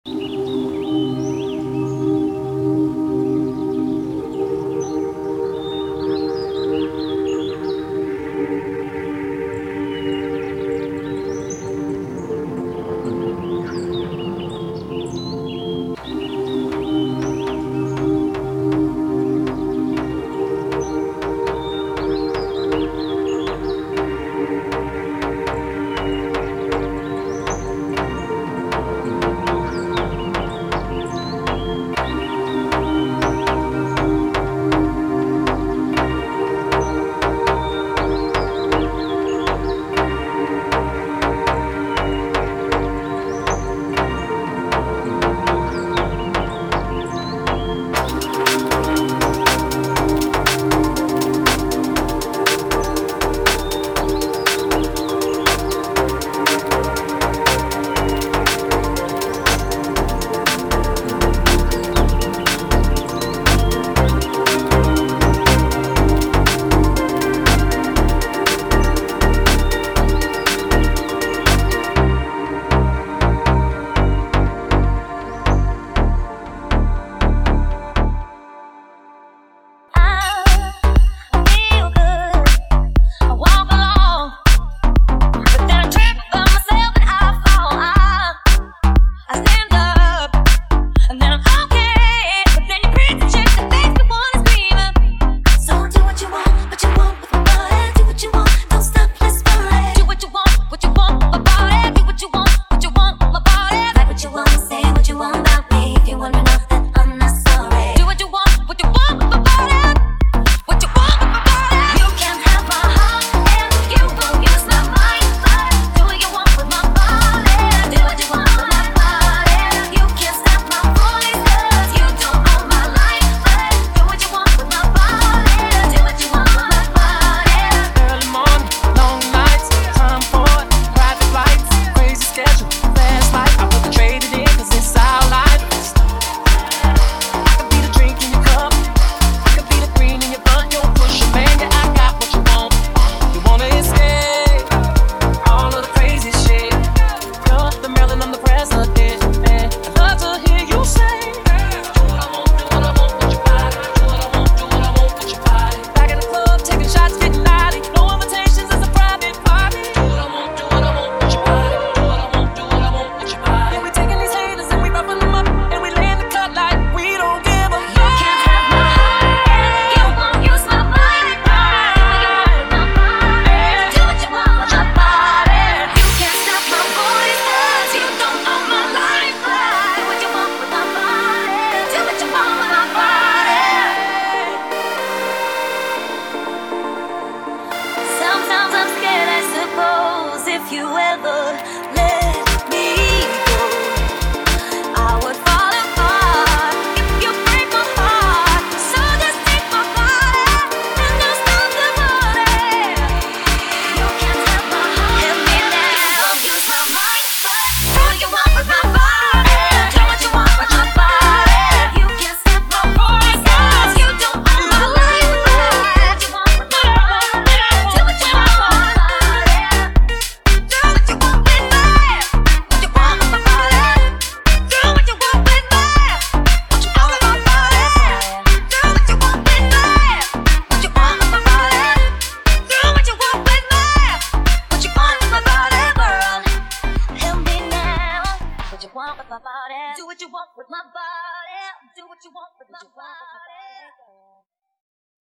If you ever let me go, I would fall apart if you break my heart. So just take my body and don't stop the party. You can't have my heart. Help me now. Use my mind, but do what you want with my body. Do what you want with my body. You can't stop my voice, 'cause you don't own my life. Do what you want with my body. Do what you want with my body. Do what you want with my body. Do what you want with my body.